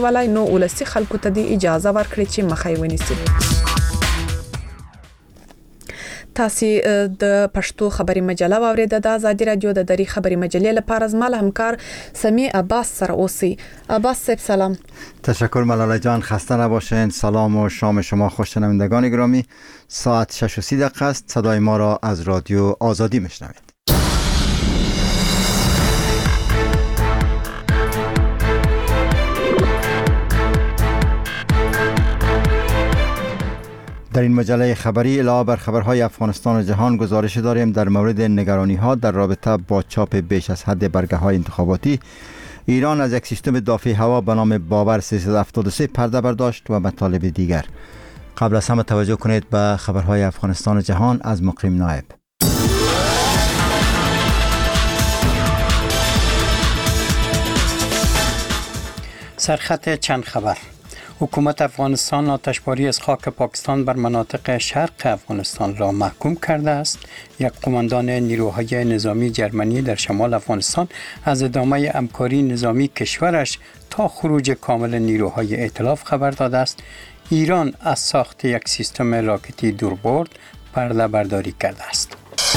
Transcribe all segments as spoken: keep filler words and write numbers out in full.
ولای نو ولسی خلکو ته دی اجازه ورکړي چې مخې ونیسي. تاسو د پښتو خبري مجله واوریده د ازادي رادیو د دری خبري مجلې لپاره زمال همکار سمی عباس سره اوسي. عباس صاحب سلام. تشکر ملاله جان، خسته نباشین. سلام و شام شما خوش شنوندگان گرامی. ساعت شش و سی دقیقه است. صدای ما را از رادیو آزادی میشنوید. در این مجله خبری علاوه بر خبرهای افغانستان و جهان گزارش داریم در مورد نگرانی ها در رابطه با چاپ بیش از حد برگه های انتخاباتی. ایران از یک سیستم دافع هوا به نام باور سیصد و هفتاد و سه پرده برداشت و مطالب دیگر. قبل از همه توجه کنید به خبرهای افغانستان و جهان از مقیم نایب. سرخط چند خبر. حکومت افغانستان آتشباری از خاک پاکستان بر مناطق شرق افغانستان را محکوم کرده است. یک قماندان نیروهای نظامی جرمنی در شمال افغانستان از ادامه همکاری نظامی کشورش تا خروج کامل نیروهای ائتلاف خبر داده است. ایران از ساخت یک سیستم راکتی دوربرد پرده برداری کرده است.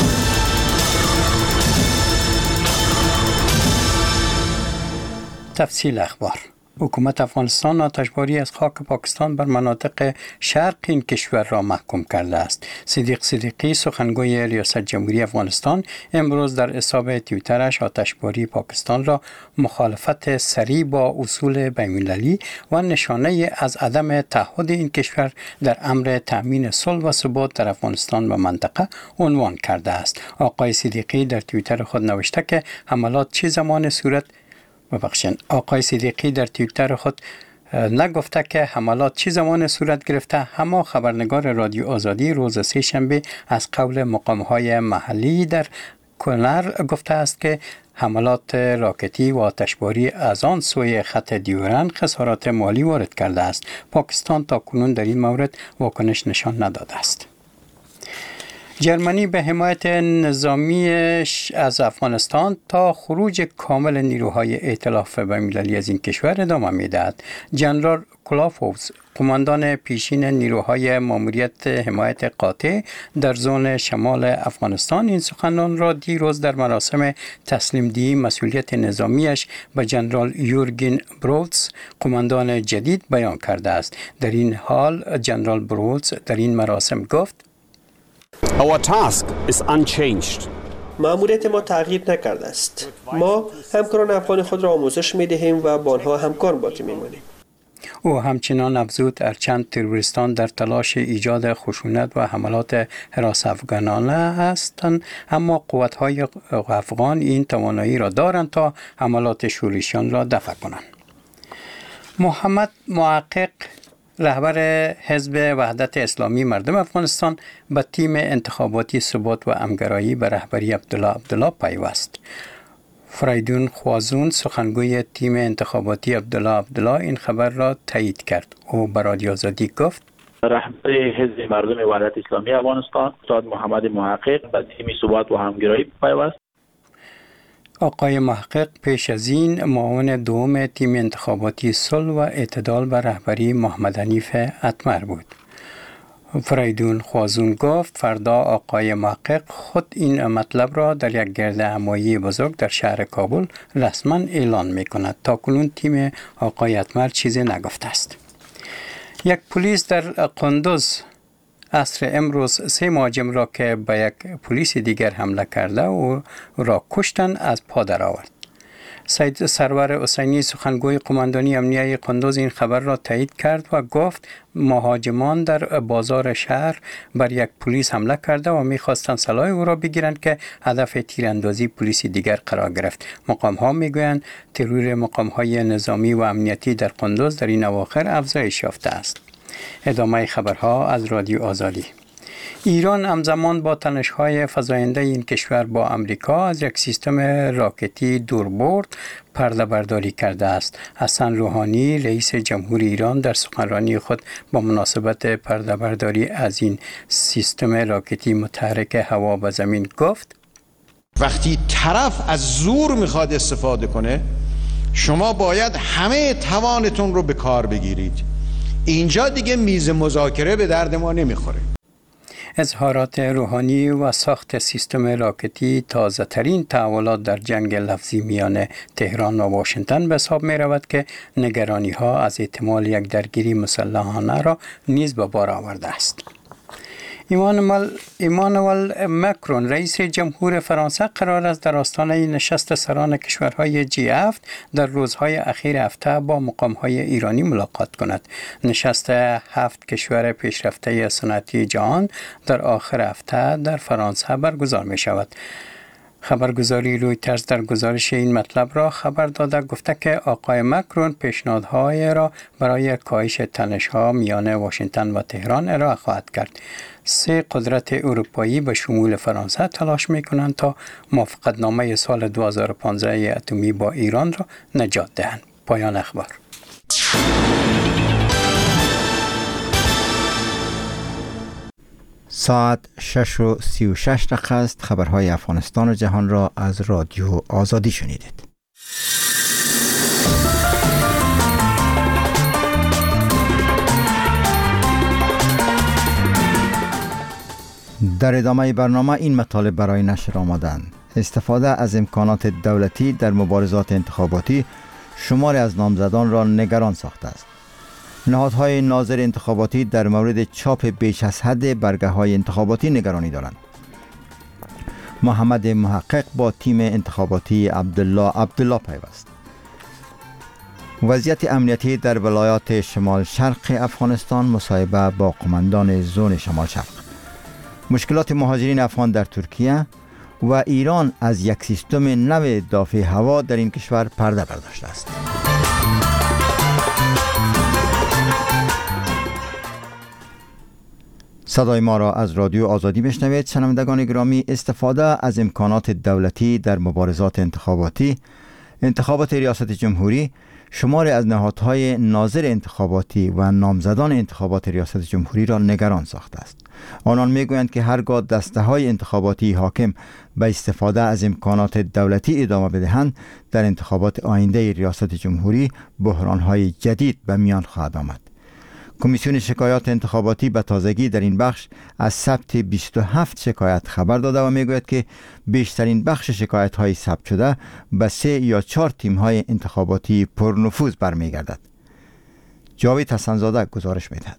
تفصیل اخبار. حکومت افغانستان آتشباری از خاک پاکستان بر مناطق شرق این کشور را محکوم کرده است. صدیق صدیقی سخنگوی ریاست جمهوری افغانستان امروز در حساب توییترش آتشباری پاکستان را مخالفت سریع با اصول بین‌المللی و نشانه از عدم تعهد این کشور در امر تأمین صلح و ثبات در افغانستان و منطقه عنوان کرده است. آقای صدیقی در توییتر خود نوشته که حملات چه زمان صورت ببخشید آقای صدیقی در توییتر خود نگفته که حملات چه زمان صورت گرفته، اما خبرنگار رادیو آزادی روز سه شنبه از قول مقام‌های محلی در کنر گفته است که حملات راکتی و آتشباری از آن سوی خط دیورن خسارات مالی وارد کرده است. پاکستان تا کنون در این مورد واکنش نشان نداده است. جرمنی به حمایت نظامیش از افغانستان تا خروج کامل نیروهای ائتلاف بین‌المللی از این کشور ادامه می‌دهد. جنرال کلافوز، قماندان پیشین نیروهای ماموریت حمایت قاطع در زون شمال افغانستان، این سخنان را دیروز در مراسم تسلیم دهی مسئولیت نظامیش به جنرال یورگن بروتس، قماندان جدید، بیان کرده است. در این حال جنرال بروتس در این مراسم گفت: Our task is unchanged. مأموریت ما تغییر نکرده است. ما همکاران افغان خود را آموزش می‌دهیم و با آنها همکار باقی می‌مانیم. او همچنان افزود هرچند تروریستان در تلاش ایجاد خشونت و حملات حراس افغانانه هستند، اما قوت‌های افغان این توانایی را دارند تا حملات شورشیان را دفع کنند. محمد محقق، رهبر حزب وحدت اسلامی مردم افغانستان، به تیم انتخاباتی ثبات و همگرایی به رهبری عبدالله عبدالله پیوست. فریدون خوازون، سخنگوی تیم انتخاباتی عبدالله عبدالله، این خبر را تایید کرد. او به رادیو آزادی گفت: رهبر حزب مردم وحدت اسلامی افغانستان استاد محمد محقق به تیم ثبات و همگرایی پیوست. آقای محقق پیش از این معاون دوم تیم انتخاباتی صلح و اعتدال به رهبری محمد حنیف اتمر بود. فریدون خوازون گفت فردا آقای محقق خود این مطلب را در یک گرد همایی بزرگ در شهر کابل رسما اعلان می کند. تا کنون تیم آقای اتمر چیزی نگفته است. یک پلیس در قندوز عصر امروز سه مهاجم را که به یک پلیس دیگر حمله کرده و را کشتن از پا درآورد. سید سرور حسینی، سخنگوی قماندانی امنیه قندوز، این خبر را تایید کرد و گفت مهاجمان در بازار شهر بر یک پلیس حمله کرده و می‌خواستند سلاح او را بگیرند که هدف تیراندازی پلیس دیگر قرار گرفت. مقام‌ها می‌گویند ترور مقام‌های نظامی و امنیتی در قندوز در این اواخر افزایش یافته است. ادامه خبرها از رادیو آزادی. ایران همزمان با تنش‌های فزاینده این کشور با امریکا از یک سیستم راکتی دوربرد پرده برداری کرده است. حسن روحانی، رئیس جمهوری ایران، در سخنرانی خود با مناسبت پرده برداری از این سیستم راکتی متحرک هوا و زمین گفت: وقتی طرف از زور میخواد استفاده کنه شما باید همه توانتون رو به کار بگیرید. اینجا دیگه میز مذاکره به درد ما نمیخوره. اظهارات روحانی و ساخت سیستم راکتی تازه ترین تحولات در جنگ لفظی میان تهران و واشنگتن به حساب می رود که نگرانی ها از احتمال یک درگیری مسلحانه را نیز به بار آورده است. ایمانوئل ایمانوئل مکرون رئیس جمهور فرانسه قرار است در آستانه نشست سران کشورهای جی هفت در روزهای اخیر هفته با مقامهای ایرانی ملاقات کند. نشست هفت کشور پیشرفته صنعتی جهان در آخر هفته در فرانسه برگزار می شود. خبرگزاری رویترز در گزارش این مطلب را خبر داده گفته که آقای مکرون پیشنهادهای را برای کاهش تنش‌ها میان واشنگتن و تهران ارائه خواهد کرد. سه قدرت اروپایی به شمول فرانسه تلاش می‌کنند تا موافقتنامه سال دو هزار و پانزده اتمی با ایران را نجات دهند. پایان اخبار. ساعت شش و سی و شش دقیقه است. خبرهای افغانستان و جهان را از رادیو آزادی شنیدید. در ادامه برنامه این مطالب برای نشر آمدند. استفاده از امکانات دولتی در مبارزات انتخاباتی شماری از نامزدان را نگران ساخته است. نهادهای ناظر انتخاباتی در مورد چاپ بیش از حد برگه‌های انتخاباتی نگرانی دارند. محمد محقق با تیم انتخاباتی عبدالله عبدالله پیوست. وضعیت امنیتی در ولایات شمال شرق افغانستان مصاحبه با قماندان زون شمال شرق. مشکلات مهاجرین افغان در ترکیه و ایران از یک سیستم نو دافع هوا در این کشور پرده برداشته است. صدای ما را از رادیو آزادی بشنوید. شنوندگان گرامی، استفاده از امکانات دولتی در مبارزات انتخاباتی، انتخابات ریاست جمهوری، شماری از نهادهای ناظر انتخاباتی و نامزدان انتخابات ریاست جمهوری را نگران ساخته است. آنان میگویند که هرگاه دسته‌های انتخاباتی حاکم به استفاده از امکانات دولتی ادامه بدهند، در انتخابات آینده ریاست جمهوری بحران‌های جدید به میان خواهد آمد. کمیسیون شکایات انتخاباتی به تازگی در این بخش از ثبت بیست و هفت شکایت خبر داده و میگوید که بیشترین بخش شکایت های ثبت شده به سه یا چهار تیم های انتخاباتی پرنفوذ برمیگردد. جاوید حسن‌زاده گزارش میدهد.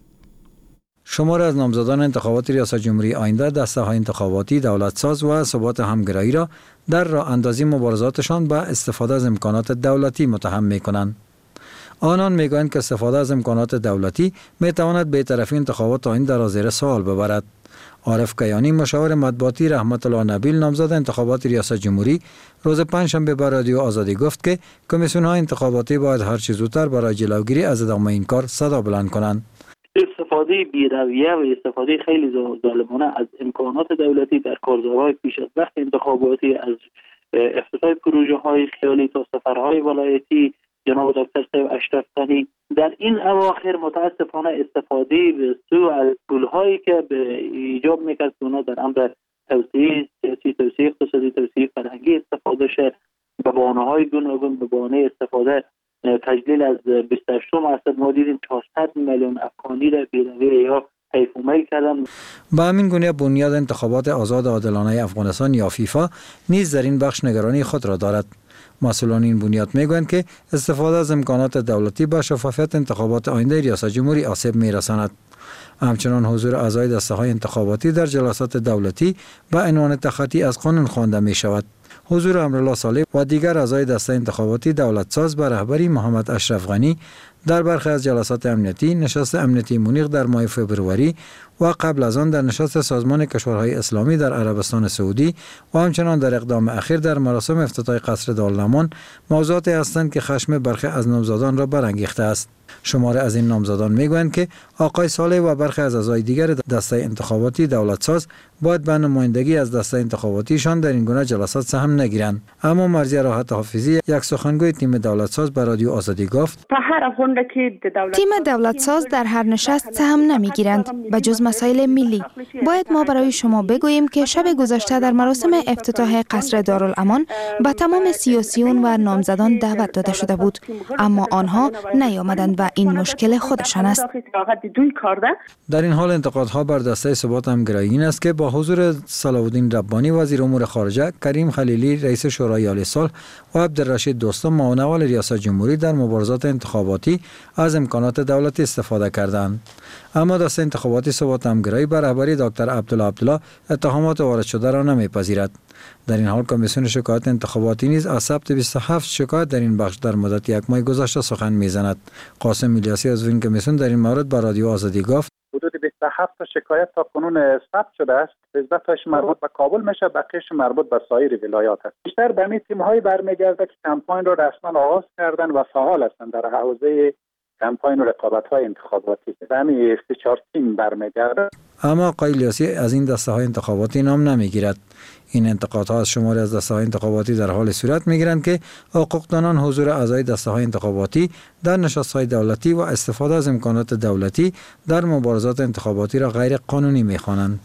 شمار از نامزدان انتخابات ریاست جمهوری آینده دسته های انتخاباتی دولت ساز و ثبات همگرایی را در راه اندازی مبارزاتشان به استفاده از امکانات دولتی متهم می کنند. آنان میگویند که استفاده از امکانات دولتی میتواند به طرفی انتخابات آینده را زیر سوال ببرد. عارف کیانی مشاور مطبوعاتی رحمت الله نبیل نامزد انتخابات ریاست جمهوری روز پنجشنبه به رادیو آزادی گفت که کمیسیون های انتخاباتی باید هر چه زودتر برای جلوگیری از ادامه این کار صدا بلند کنند. استفاده بی‌رویه و استفاده خیلی ظالمانه از امکانات دولتی در کارزارهای پیش از وقت انتخاباتی، از افتتاح پروژه های خیالی تا سفرهای ولایتی جناب دکتر صاحب اشرف غنی، در این اواخر متاسفانه استفاده به سو از پولهایی که به ایجاب میکرد که اونا در امر توسعه سیاسی، توسعه اقتصادی، توسعه فرهنگی استفاده شه، به بهانه‌های گوناگون، به بهانه استفاده تجلیل از بیست و هشتم عصر ما دیدیم چهارصد میلیون افغانی را بی‌رویه یا حیف و میل کردن. با همین گونه بنیاد انتخابات آزاد و عادلانه افغانستان یا فیفا نیز در این بخش نگرانی خود را دارد. مسئولان این بنیاد میگویند که استفاده از امکانات دولتی با شفافیت انتخابات آینده ریاست جمهوری آسیب میرساند. همچنان حضور اعضای دسته های انتخاباتی در جلسات دولتی به عنوان تخطی از قانون خوانده می شود. حضور امرالله صالح و دیگر اعضای دسته انتخاباتی دولت ساز به رهبری محمد اشرف غنی در برخی از جلسات امنیتی، نشست امنیتی مونیخ در ماه فوریه و قبل از آن در نشست سازمان کشورهای اسلامی در عربستان سعودی و همچنان در اقدام اخیر در مراسم افتتاح قصر دارالنمان موضوعاتی هستند که خشم برخی از نامزدان را برانگیخته است. شماره از این نامزدان میگویند که آقای صالح و برخی از اعضای دیگر دسته انتخاباتی دولت ساز باید به نمایندگی از دسته انتخاباتیشان در این گونه جلسات سهم نگیرند. اما مرضیه راحت حافظی یک سخنگوی تیم دولت ساز به رادیو آزادی گفت په هر افغان تیم دولت ساز در هر نشست سهم نمیگیرند به جز مسائل ملی. باید ما برای شما بگوییم که شب گذشته در مراسم افتتاح قصر دارالامان به تمام سیاسیون و نامزدان دعوت داده شده بود، اما آنها نیامدند و این مشکل خودشان است. در این حال انتقادها بر دسته ثبات هم گرایین است که با حضور صلاح‌الدین ربانی وزیر امور خارجه، کریم خلیلی رئیس شورای عالی صلح و عبدالرشید دوستم معاون اول ریاست جمهوری در مبارزات انتخاباتی از امکانات دولتی استفاده کردند. اما دسته انتخاباتی ثبات همگرایی بر رهبری دکتر عبدالله عبدالله اتهامات وارد شده را نمیپذیرد. در این حال کمیسیون شکایت انتخاباتی نیز از ثبت بیست و هفت شکایت در این بخش در مدت یک ماه گذشته سخن میزند. قاسم الیاسی از این کمیسیون در این مورد با رادیو آزادی گفت حدود بیست و هفت شکایت تا کنون ثبت شده است. سیزده تاش مربوط به کابل میشه، بقیه‌اش مربوط به سایر ولایات است. بیشتر به این تیم‌های برمیگرده که کمپاین را رسما آغاز کردن و فعال هستند در حوزه کمپاین و رقابت‌های انتخاباتی. به همین سه چهار تیم برمیگرده. اما آقای الیاسی از این دسته‌های انتخاباتی نام نمیگیرد. این انتقادها از شماری از دسته‌های انتخاباتی در حال صورت میگیرند که حقوقدانان حضور اعضای دسته‌های انتخاباتی در نشست‌های دولتی و استفاده از امکانات دولتی در مبارزات انتخاباتی را غیر قانونی می‌خوانند.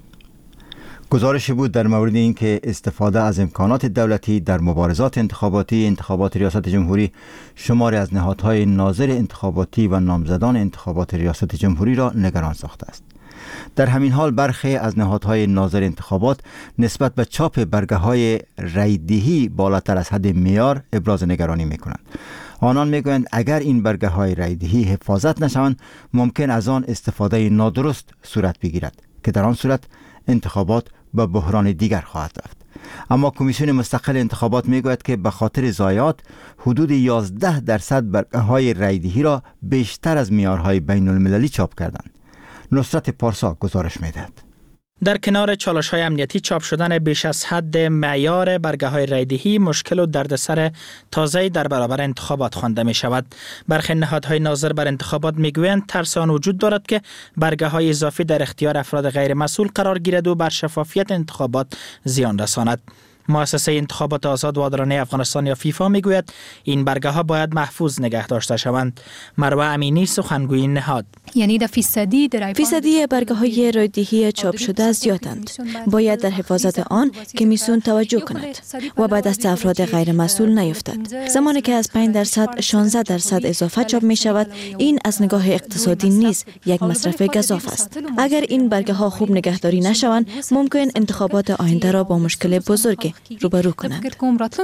گزارشی بود در مورد اینکه استفاده از امکانات دولتی در مبارزات انتخاباتی انتخابات ریاست جمهوری شماری از نهادهای ناظر انتخاباتی و نامزدان انتخابات ریاست جمهوری را نگران ساخته است. در همین حال برخی از نهادهای ناظر انتخابات نسبت به چاپ برگه‌های رایدهی بالاتر از حد معیار ابراز نگرانی می‌کنند. آنان می‌گویند اگر این برگه‌های رایدهی حفاظت نشوند ممکن از آن استفاده نادرست صورت بگیرد که در آن صورت انتخابات به بحران دیگر خواهد رفت. اما کمیسیون مستقل انتخابات میگوید که به خاطر ضایعات حدود یازده درصد برگه‌های رایدهی را بیشتر از معیارهای بین المللی چاپ کردند. نصرت پارسا گزارش میدهد. در کنار چالش‌های امنیتی، چاپ شدن بیش از حد معیار برگه‌های رایدهی مشکل و دردسر تازه‌ای در برابر انتخابات خوانده می‌شود. برخی نهادهای ناظر بر انتخابات می‌گویند ترس آن وجود دارد که برگه‌های اضافی در اختیار افراد غیر مسئول قرار گیرد و بر شفافیت انتخابات زیان رساند. مؤسسه انتخابات آزاد و عادلانه افغانستان یا فیفا میگوید این برگه ها باید محفوظ نگه داشته شوند. مروه امینی سخنگوی نهاد: یعنی در فیصدی فیصدی برگه های رایدهی چاپ شده زیادند. باید در حفاظت آن کمیسیون توجه کند و به دست افراد غیر مسئول نیفتد. زمانی که از پنج درصد شانزده درصد اضافه چاپ می شود، این از نگاه اقتصادی نیز یک مصرف گزاف است. اگر این برگه ها خوب نگهداری نشوند، ممکن انتخابات آینده را با مشکل بزرگ روبرو کنند.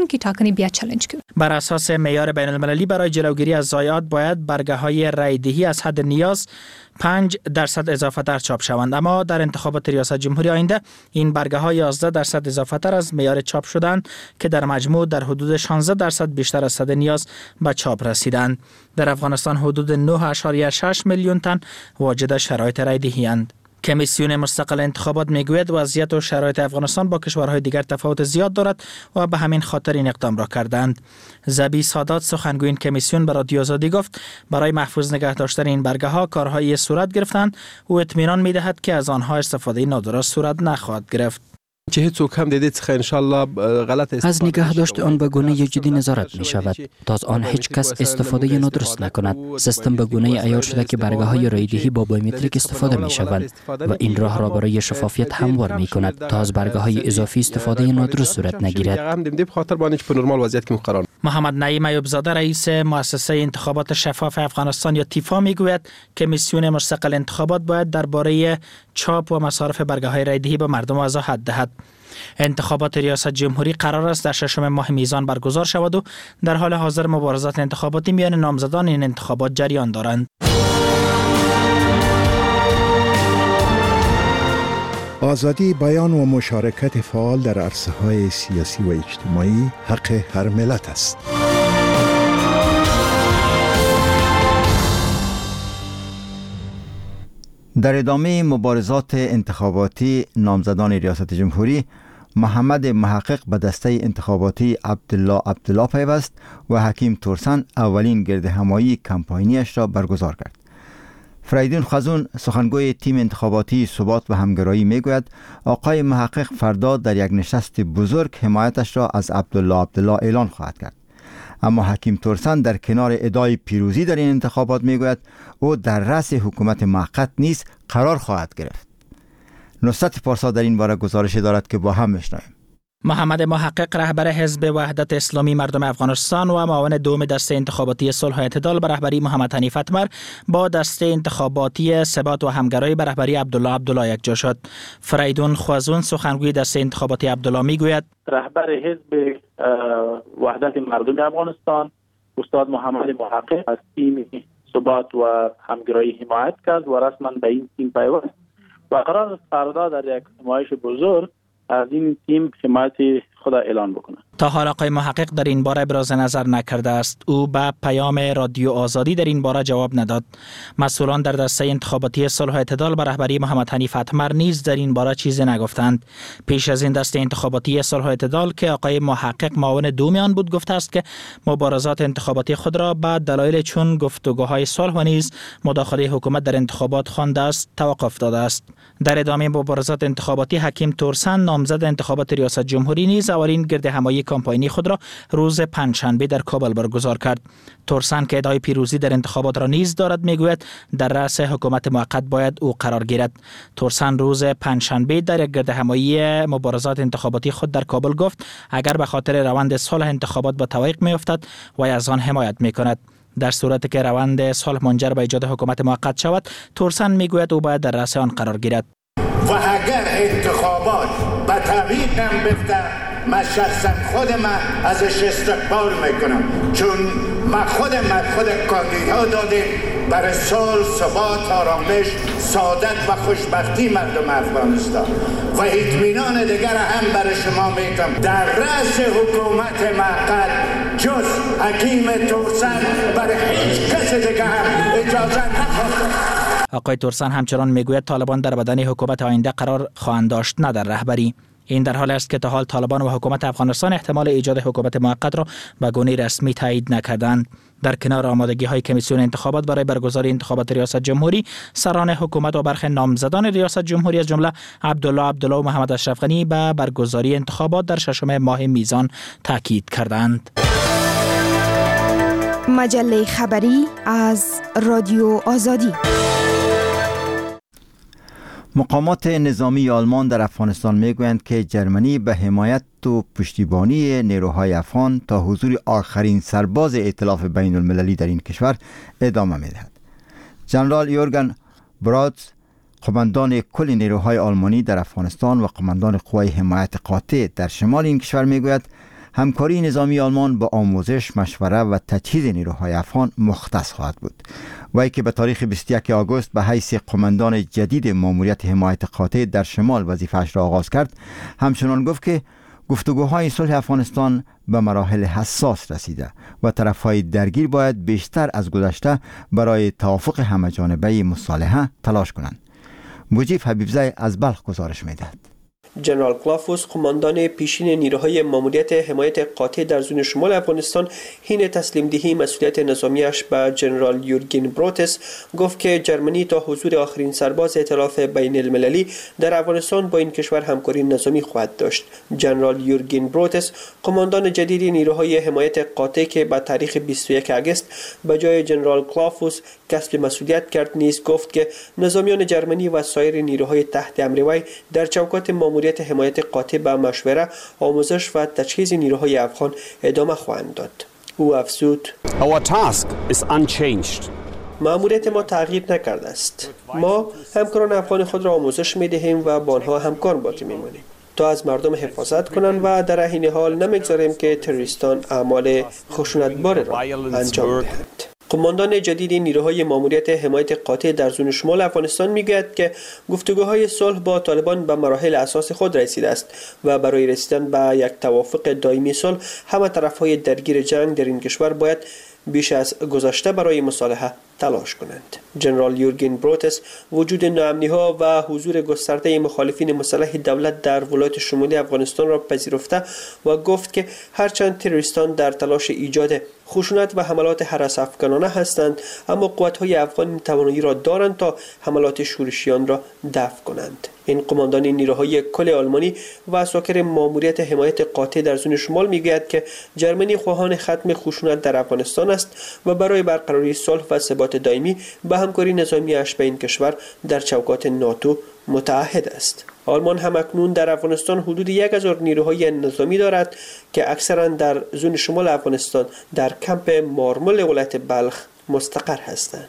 بر اساس معیار بین المللی برای جلوگیری از ضایعات باید برگه های رایدهی از حد نیاز پنج درصد اضافه تر چاپ شوند، اما در انتخابات ریاست جمهوری آینده این برگه ها یازده درصد اضافه تر از معیار چاپ شدند که در مجموع در حدود شانزده درصد بیشتر از حد نیاز به چاپ رسیدند. در افغانستان حدود نه و شش میلیون تن واجد شرایط رایدهی اند. کمیسیون مستقل انتخابات میگوید وضعیت و شرایط افغانستان با کشورهای دیگر تفاوت زیاد دارد و به همین خاطر این اقدام را کردند. زبی سادات سخنگوی این کمیسیون به رادیو آزادی گفت برای محفوظ نگه داشتن این برگه ها کارهایی صورت گرفتند و اطمینان میدهد که از آنها استفاده نادرست صورت نخواهد گرفت. از نگه داشت آن به گونه جدی نظارت می شود تا از آن هیچ کس استفاده نادرست نکند. سیستم به گونه عیار شده که برگه های رایدهی با بایومتریک استفاده می شوند و این راه را برای شفافیت هموار می کند تا از برگه های اضافی استفاده نادرست صورت نگیرد. محمد نعیم ایوب زاده رئیس مؤسسه انتخابات شفاف افغانستان یا تیفا میگوید کمیسیون مستقل انتخابات باید درباره چاپ و مصارف برگه های رایدهی به مردم وضاحت دهد. انتخابات ریاست جمهوری قرار است در ششم ماه میزان برگزار شود و در حال حاضر مبارزات انتخاباتی میان نامزدان این انتخابات جریان دارند. آزادی بیان و مشارکت فعال در عرصه‌های سیاسی و اجتماعی حق هر ملت است. در ادامه مبارزات انتخاباتی نامزدان ریاست جمهوری، محمد محقق به دسته انتخاباتی عبدالله عبدالله پیوست و حکیم تورسن اولین گرد همایی کمپاینیش را برگزار کرد. فریدون خزون سخنگوی تیم انتخاباتی ثبات و همگرایی میگوید آقای محقق فردا در یک نشست بزرگ حمایتش را از عبدالله عبدالله اعلان خواهد کرد. اما حکیم تورسن در کنار ادعای پیروزی در این انتخابات میگوید او در رأس حکومت موقت نیز قرار خواهد گرفت. نصرت پارسا در این باره گزارش دارد که با هم میشنویم. محمد محقق رهبر حزب وحدت اسلامی مردم افغانستان و معاون دوم دسته انتخاباتی صلح و اعتدال به رهبری محمد حنیف اتمر با دسته انتخاباتی ثبات و همگرایی به رهبری عبدالله عبدالله یکجا شد. فریدون خوازون سخنگوی دسته انتخاباتی عبدالله میگوید رهبر حزب وحدت مردم افغانستان استاد محمد محقق از تیم ثبات و همگرایی حمایت کرد و رسما به این تیم پیوست و قرار است فردا در یک نمایش بزرگ از این تیم حمایت خود اعلان بکنه. تا حال آقای محقق در این باره ابراز نظر نکرده است. او به پیام رادیو آزادی در این باره جواب نداد. مسئولان در دسته انتخاباتی صلح و اعتدال به رهبری محمد حنیف اتمر نیز در این باره چیزی نگفتند. پیش از این دسته انتخاباتی صلح و اعتدال که آقای محقق معاون دوم آن بود گفته است که مبارزات انتخاباتی خود را به دلایل چون گفتگوهای صلح و نیز مداخله حکومت در انتخابات خوانده است توقف داده است. در ادامه مبارزات انتخاباتی حکیم تورسن نامزد انتخابات ریاست جمهوری نیز اولین گرد همایی کمپاینی خود را روز پنجشنبه در کابل برگزار کرد. تورسن که ادعای پیروزی در انتخابات را نیز دارد میگوید در رأس حکومت موقت باید او قرار گیرد. تورسن روز پنجشنبه در یک گرد همایی مبارزات انتخاباتی خود در کابل گفت اگر به خاطر روند صلح انتخابات به تعویق میافتد و از آن حمایت میکند. در صورتی که روند صلح منجر به ایجاد حکومت موقت شود، تورسن میگوید او باید در رأس آن قرار گیرد. و اگر انتخابات به تعویق هم بفته، من شخصا خود من ازش استقبال میکنم، چون من خود من خود کاندیدا دادیم برای صلح، ثبات، آرامش، سعادت و خوشبختی مردم افغانستان و اطمینان دیگر هم برای شما میتونم. در رأس حکومت موقت جز حکیم تورسن برای هیچ کس دیگر هم اجازه نخواهد. آقای تورسن همچنان میگوید طالبان در بدن حکومت آینده قرار خواهند داشت، نه در رهبری. این در حالی است که تا حال طالبان و حکومت افغانستان احتمال ایجاد حکومت موقت را به گونه رسمی تایید نکردند. در کنار آمادگی های کمیسیون انتخابات برای برگزاری انتخابات ریاست جمهوری، سران حکومت و برخی نامزدان ریاست جمهوری از جمله عبدالله عبدالله و محمد اشرف غنی به برگزاری انتخابات در ششم ماه میزان تاکید کردند. مجله خبری از رادیو آزادی. مقامات نظامی آلمان در افغانستان میگویند که جرمنی به حمایت و پشتیبانی نیروهای افغان تا حضور آخرین سرباز ائتلاف بین المللی در این کشور ادامه میدهد. جنرال یورگن برادز، قماندان کل نیروهای آلمانی در افغانستان و قماندان قوای حمایت قاطع در شمال این کشور میگوید همکاری نظامی آلمان با آموزش، مشوره و تجهیز نیروهای افغان مختص خواهد بود. وی که به تاریخ بیست و یکم آگوست به حیث قماندان جدید ماموریت حمایت قاطع در شمال وظیفه‌اش را آغاز کرد، همچنان گفت که گفتگوهای صلح افغانستان به مراحل حساس رسیده و طرفهای درگیر باید بیشتر از گذشته برای توافق همه‌جانبه مصالحه تلاش کنند. مجیب حبیبزی از بلخ گزارش می‌دهد. جنرال کلافوس، قماندان پیشین نیروهای ماموریت حمایت قاطع در زون شمال افغانستان، حین تسلیم دهی مسئولیت نظامیش به جنرال یورگن بروتس گفت که جرمنی تا حضور آخرین سرباز ائتلاف بین المللی در افغانستان با این کشور همکاری نظامی خواهد داشت. جنرال یورگن بروتس، قماندان جدید نیروهای حمایت قاطع که با تاریخ بیست و یکم آگوست به جای جنرال کلافوس کسب مسئولیت کرد، نیز گفت که نظامیان جرمنی و سایر نیروهای تحت امر وی در چوکات ماموریت حمایت قاطع به مشوره، آموزش و تجهیز نیروهای افغان ادامه خواهند داد. او افزود: Our task is unchanged. ماموریت ما تغییر نکرده است. ما همکاران افغان خود را آموزش می‌دهیم و با آنها همکار باقی می‌مانیم تا از مردم حفاظت کنند و در عین حال نمی‌گذاریم که تروریستان اعمال خشونتبار را انجام دهند. قماندان جدید نیروهای ماموریت حمایت قاطع در زون شمال افغانستان میگوید که گفتگوهای صلح با طالبان به مراحل اساس خود رسیده است و برای رسیدن به یک توافق دائمی صلح همه طرفهای درگیر جنگ در این کشور باید بیش از گذشته برای مصالحه تلاش کنند. جنرال یورگن بروتس وجود ناامنی‌ها و حضور گسترده مخالفین مسلح دولت در ولایت شمالی افغانستان را پذیرفته و گفت که هرچند تروریستان در تلاش ایجاد خشونت و حملات هراس افغانانه هستند، اما قوت‌های افغان این توانایی را دارند تا حملات شورشیان را دفع کنند. این قماندان نیروهای کل آلمانی و اساکر ماموریت حمایت قاطع در زون شمال میگوید که جرمنی خواهان ختم خشونت در افغانستان است و برای برقراری صلح و ثبات دائمی به همکاری نظامی اش با این کشور در چوکات ناتو متعهد است. آلمان هم اکنون در افغانستان حدود یک هزار نیروهای نظامی دارد که اکثرا در زون شمال افغانستان در کمپ مارمل ولایت بلخ مستقر هستند.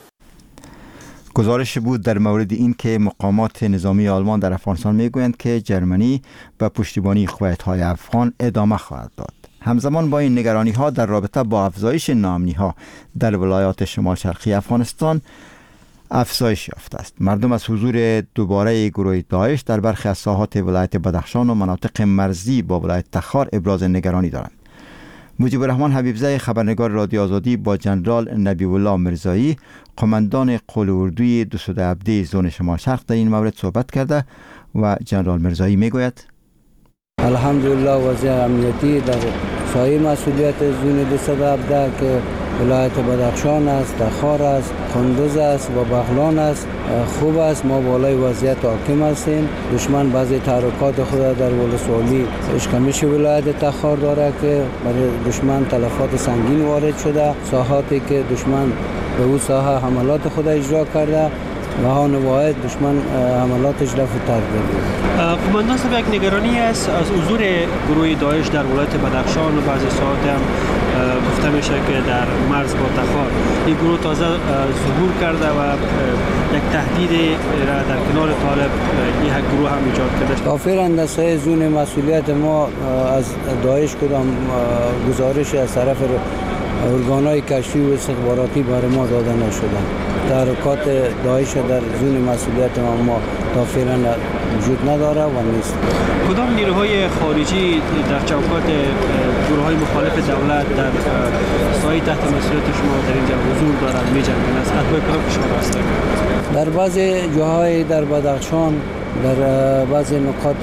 گزارش بود در مورد این که مقامات نظامی آلمان در افغانستان میگویند که جرمنی به پشتیبانی قوت‌های افغان ادامه خواهد داد. همزمان با این نگرانی ها در رابطه با افزایش ناامنی ها در ولایات شمال شرقی افغانستان افزایش یافته است. مردم از حضور دوباره گروه داعش در برخی از ساحات ولایت بدخشان و مناطق مرزی با ولایت تخار ابراز نگرانی دارند. مجیب الرحمن حبیبزاده خبرنگار رادیو آزادی با جنرال نبی الله مرزایی قماندان قول اردوی دو صد و هفده زون شمال شرق در این مورد صحبت کرده و جنرال مرزایی میگوید الحمدلله وضع امنیتی در سایر مسئولیت زون دو صد و هفده که ولایت بدخشان است، تخار است، کندوز است و بغلان است خوب است. ما بالای وضعیت حاکم هستیم. دشمن بعضی تحرکات خود در ولسوالی اشکمش ولایت تخار داره که برای دشمن تلفات سنگین وارد شده. ساحاتی که دشمن به او ساحه حملات خود اجرا کرده و آن واحد دشمن حملاتش رفت تر بده. قماندان صاحب یک نگرانی است از حضور گروه داعش در ولایت بدخشان و بعضی ساحات هم گفته میشه که در مرز با تخار این گروه تازه ظهور کرده و یک تهدید را در کنار طالب این گروه هم ایجاد کرده. تا فعلا اندازه زون مسئولیت ما از داعش کدام گزارش از طرف ارگانهای کشفی و استخباراتی برای ما داده نشده. تحرکات داعش در زون مسئولیت ما, ما تا فعلا وجود نداره و نیست. کدام نیروهای خارجی در چوکات گروه‌های مخالف دولت در سایه تحت مسئولیت شما در اینجا حضور دارند می‌جنگند؟ از اتباع کدام کشور هستند؟ در بعضی جاهای در بدخشان، در بعضی نقاط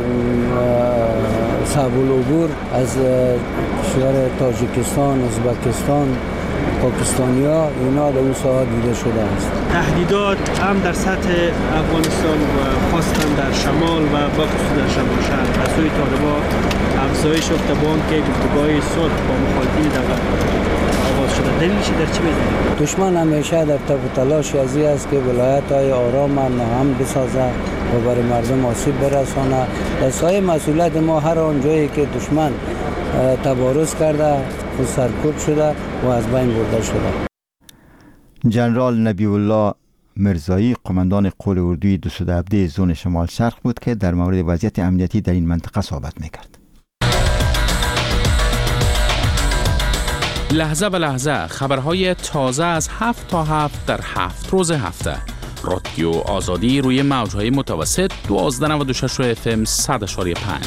صعب العبور از کشور تاجیکستان، ازبکستان، پاکستانیا اینا در اون ساحه دیده شده است. تهدیدات هم در سطح افغانستان و خاصتا در شمال و بخصوص در شمال شرق از سوی طالبان افزایش یافته با آنکه گفتگوهای صلح با مخالفین دولت آغاز شده. دلیلش در چی می‌دانید؟ دشمن همیشه در تب تلاش از این است که ولایت‌های آرام ناامن بسازه و برای مردم آسیب برسانه. در سایه مسئولیت ما هر آن جایی که دشمن تبارز کرده و سرکوب شده و از بین برده شده. جنرال نبی الله مرزایی قماندان قول اردوی دو صد و هفده زون شمال شرق بود که در مورد وضعیت امنیتی در این منطقه صحبت میکرد. لحظه به لحظه خبرهای تازه از هفت تا هفت در هفت روز هفته. رادیو آزادی روی موجهای متوسط دوازده نود و شش اف ام صد و پنج.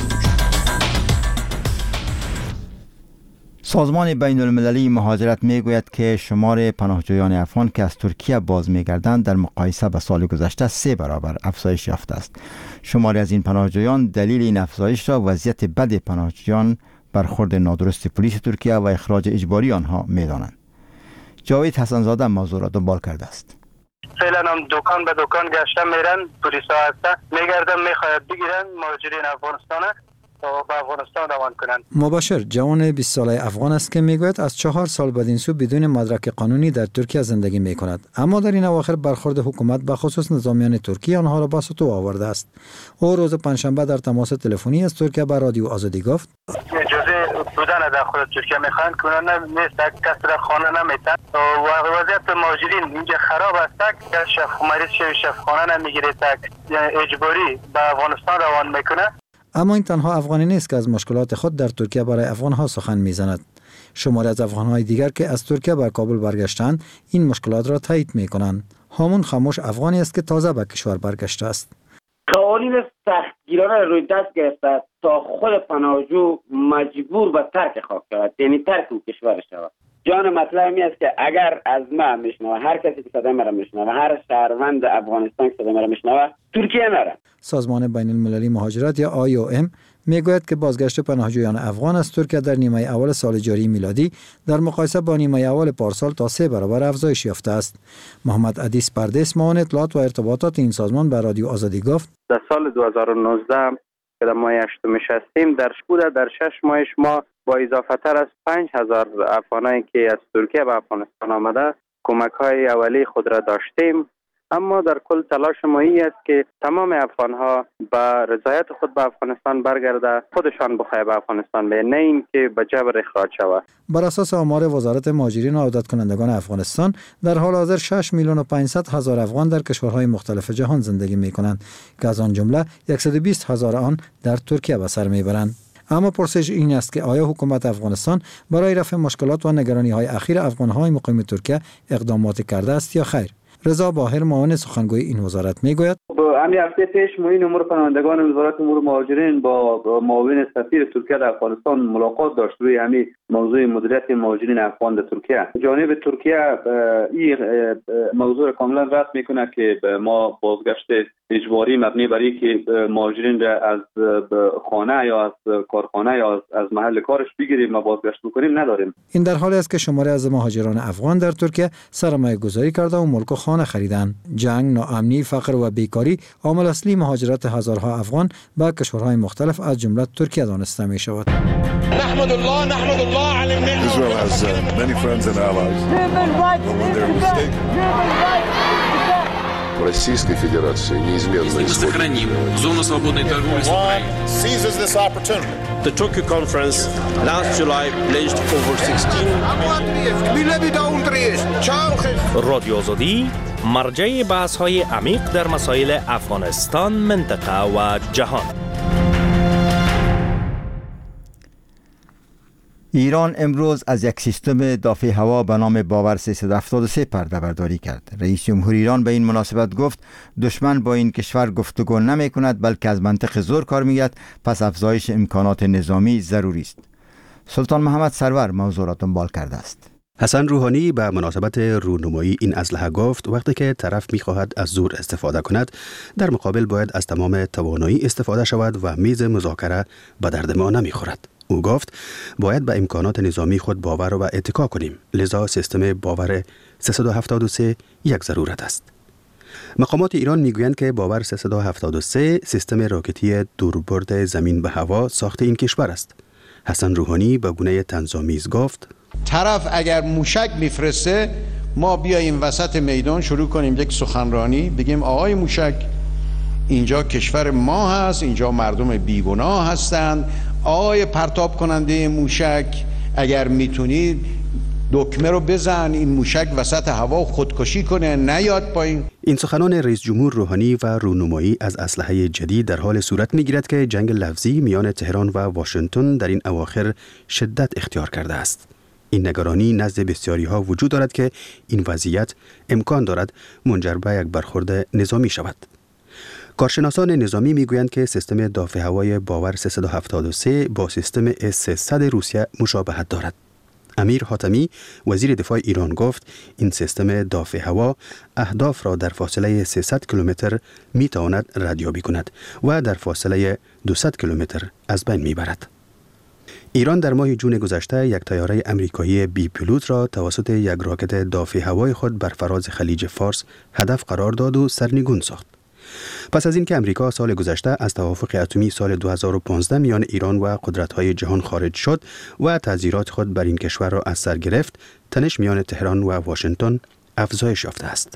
سازمان بین المللی مهاجرت میگوید که شمار پناهجویان افغان که از ترکیه باز میگردند در مقایسه با سال گذشته سه برابر افزایش یافته است. شماری از این پناهجویان دلیل این افزایش را وضعیت بد پناهجویان، برخورد نادرست پلیس ترکیه و اخراج اجباری آنها میدانند. جاوید حسنزاده موضوع را دنبال کرده است. فعلا هم دکان به دکان گشته میرن، پلیسا هستن میگردن میخواید بگیرن مهاجرین افغانستان و به افغانستان روان کنند. مباشر جوان بیست ساله افغان است که میگوید از چهار سال بدین سو بدون مدرک قانونی در ترکیه زندگی میکند، اما در این اواخر برخورد حکومت به خصوص نظامیان ترکیه آنها را به سطو آورده است. او روز پنجشنبه در تماس تلفنی از ترکیه به رادیو آزادی گفت اجازه بودن در خود ترکیه میخواهند که اونا نیست، کسی در خانه نمیتن و وضعیت مهاجرین اینجا خراب است که شف مریض شوی شف خانه نمیگیره، اجباری به افغانستان روان میکنه. اما این تنها افغانی نیست که از مشکلات خود در ترکیه برای افغانها سخن میزند. شماری از افغانهای دیگر که از ترکیه به کابل برگشتند این مشکلات را تایید میکنند. هامون خاموش افغانی است که تازه به کشور برگشته است. قوانین سختگیرانه روی دست گرفته تا خود پناهجو مجبور به ترک خاک شود، یعنی ترک او کشور شود. جان مطلب می است که اگر از ما میشنوه، هر کسی که صدای مرا میشنوه، هر شهروند افغانستان که صدای مرا میشنوه، ترکیه نره. سازمان بین المللی مهاجرت یا آی او ام میگوید که بازگشت پناهجویان افغان از ترکیه در نیمه اول سال جاری میلادی در مقایسه با نیمه اول پارسال تا سه برابر افزایش یافته است. محمد ادیس پردیس، معاون اطلاعات و ارتباطات این سازمان به رادیو آزادی گفت: در سال دو هزار و نوزده که در ماه هشتم هستیم، در بوده در شش ماهش ما با اضافه تر از پنج هزار افغانایی که از ترکیه به افغانستان آمده کمک های اولی خود را داشتیم. اما در کل تلاش ما این است که تمام افغانها به رضایت خود به افغانستان برگرده، خودشان بخواه به افغانستان بیاین، نه اینکه به جبر اخراج شود. بر اساس آمار وزارت مهاجرین و عودت کنندگان افغانستان، در حال حاضر شش میلیون و پانصد هزار افغان در کشورهای مختلف جهان زندگی می کنند که از آن جمله صد و بیست هزار آن در ترکیه به سر می برند. اما پرسش این است که آیا حکومت افغانستان برای رفع مشکلات و نگرانی های اخیر افغانهای مقیم ترکیه اقداماتی کرده است یا خیر؟ رضا باهر، معاون سخنگوی این وزارت میگوید: همین هفته پیش معین امور پناهندگان وزارت امور مهاجرین با معاون سفیر ترکیه در افغانستان ملاقات داشت روی همین موضوع مدیریت مهاجرین افغان در ترکیه. جانب ترکیه این موضوع کاملا رد میکنه که ما بازگشت اجباری مبنی بر اینکه مهاجرین را از خانه یا از کارخانه یا از محل کارش بگیریم و بازگشت بکنیم نداریم. این در حالی است که شماری از مهاجران افغان در ترکیه سرمایه گذاری کرده و ملک و خانه خریدند. جنگ، ناامنی، فقر و بیکاری عامل اصلی مهاجرت هزارها افغان به کشورهای مختلف از جمله ترکیه دانسته می شود. نحمد الله نحمد الله علی النعمة. Israel has uh, many friends and allies. When they're mistaken. Российской Федерации неизменно сохраним зону свободной торговли с Украиной. Seizes this opportunity. The Tokyo conference last July pledged over sixteen. رادیو آزادی مرجع بحث‌های عمیق در مسائل افغانستان، منطقه و جهان. ایران امروز از یک سیستم دفاع هوا به نام باور سیصد و هفتاد و سه پرده برداری کرد. رئیس جمهور ایران به این مناسبت گفت دشمن با این کشور گفتگو نمی کند بلکه از منطق زور کار می‌کند، پس افزایش امکانات نظامی ضروری است. سلطان محمد سرور موضوع را دنبال کرده است. حسن روحانی به مناسبت رونمایی این اسلحه گفت وقتی که طرف می‌خواهد از زور استفاده کند، در مقابل باید از تمام توانایی استفاده شود و میز مذاکره به درد ما نمی‌خورد. او گفت باید به امکانات نظامی خود باور و اتکا کنیم، لذا سیستم باور سیصد و هفتاد و سه یک ضرورت است. مقامات ایران میگویند که باور سیصد و هفتاد و سه سیستم راکتی دوربرد زمین به هوا ساخت این کشور است. حسن روحانی به گونه طنزآمیز گفت طرف اگر موشک میفرسته ما بیاییم وسط میدان شروع کنیم یک سخنرانی، بگیم آقای موشک اینجا کشور ما هست، اینجا مردم بیگناه هستند، آقای پرتاب کننده موشک اگر میتونید دکمه رو بزن، این موشک وسط هوا خودکشی کنه نیاد پایین. این سخنان رئیس جمهور روحانی و رونمایی از اسلحه جدید در حال صورت میگیرد که جنگ لفظی میان تهران و واشنگتن در این اواخر شدت اختیار کرده است. این نگرانی نزد بسیاری ها وجود دارد که این وضعیت امکان دارد منجر به یک برخورد نظامی شود. کارشناسان نظامی میگویند که سیستم دفاع هوای باور سیصد و هفتاد و سه با سیستم اس سیصد روسیه مشابهت دارد. امیر حاتمی وزیر دفاع ایران گفت این سیستم دفاع هوا اهداف را در فاصله سیصد کیلومتر میتواند ردیابی کند و در فاصله دویست کیلومتر از بین میبرد. ایران در ماه جون گذشته یک طیاره امریکایی بی پیلوت را توسط یک راکت دفاع هوای خود بر فراز خلیج فارس هدف قرار داد و سرنگون ساخت. پس از اینکه امریکا سال گذشته از توافق اتمی سال دو هزار و پانزده میان ایران و قدرت‌های جهان خارج شد و تعزیرات خود بر این کشور را از سر گرفت، تنش میان تهران و واشنگتن افزایش یافته است.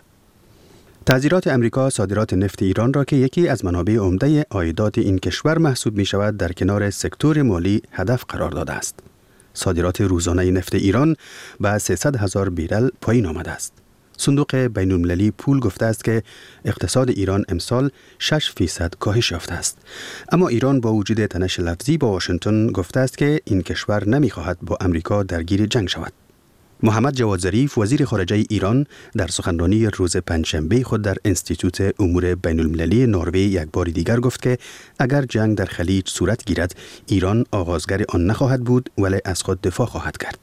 تعزیرات امریکا صادرات نفت ایران را که یکی از منابع عمده عایدات این کشور محسوب می شود در کنار سکتور مالی هدف قرار داده است. صادرات روزانه نفت ایران به سیصد هزار بیرل پایین آمده است. صندوق بین المللی پول گفته است که اقتصاد ایران امسال شش فیصد کاهش یافته است. اما ایران با وجود تنش لفظی با واشنگتن گفته است که این کشور نمی‌خواهد با امریکا درگیر جنگ شود. محمد جواد ظریف وزیر خارجه ایران در سخنرانی روز پنجشنبه خود در انستیتوت امور بین المللی نروژ یک بار دیگر گفت که اگر جنگ در خلیج صورت گیرد ایران آغازگر آن نخواهد بود ولی از خود دفاع خواهد کرد.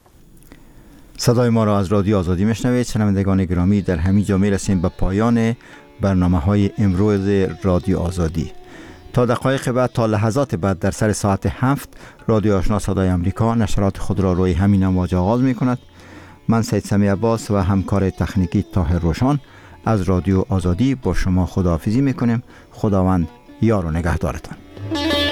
صدای ما را از رادیو آزادی میشنوید. شنوندگان گرامی، در همین جا میرسیم به پایان برنامه های امروز رادیو آزادی. تا دقایق بعد، تا لحظات بعد، در سر ساعت هفت، رادیو آشنا صدای امریکا نشرات خود را روی همین امواج آغاز می کند. من سید سمی عباس و همکار تکنیکی طاهر روشان از رادیو آزادی با شما خداحافظی می کنیم. خداوند یار و نگهدارتان.